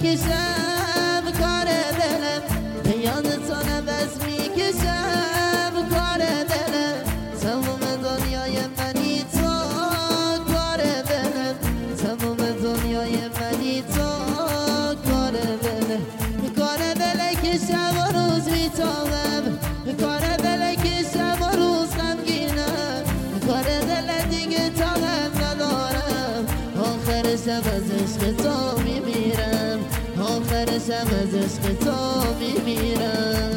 میکشم کار دلم به یادتون بس میکشم کار دلم تموم دنیای منی تو کار دلم تموم دنیای منی تو کار دلم کار دلم که شب و روز میتابم کار دلم که شب و روز غمگینم کار دلم دیگه طاقت ندارم آخرشم از عشق تو میمیرم آخرشم از عشق تو میمیرم